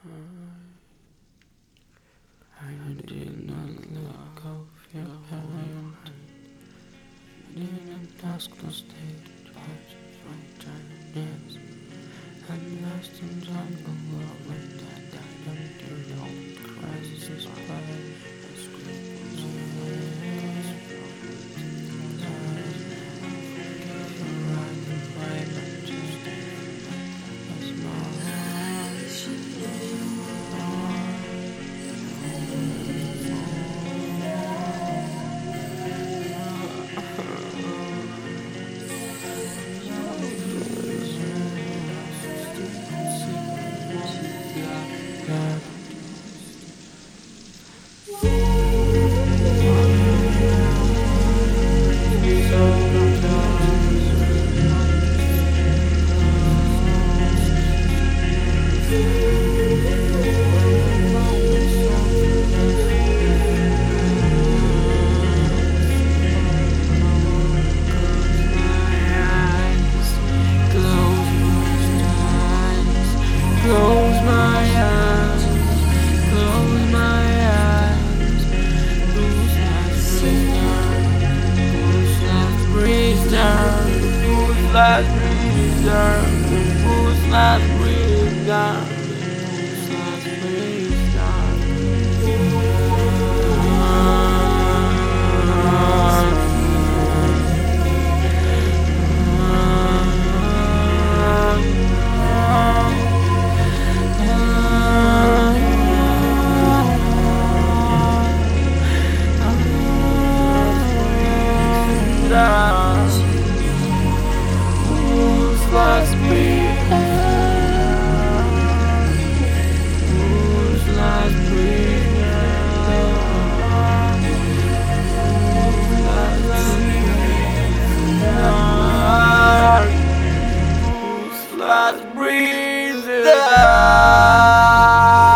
I did not let go of your hand. I didn't ask to stay to touch my tenderness. I'm lost in jungle love like that. I don't do no crisis by close my eyes, close my eyes, lose last breather, lose last breather, lose last breather, lose last breather.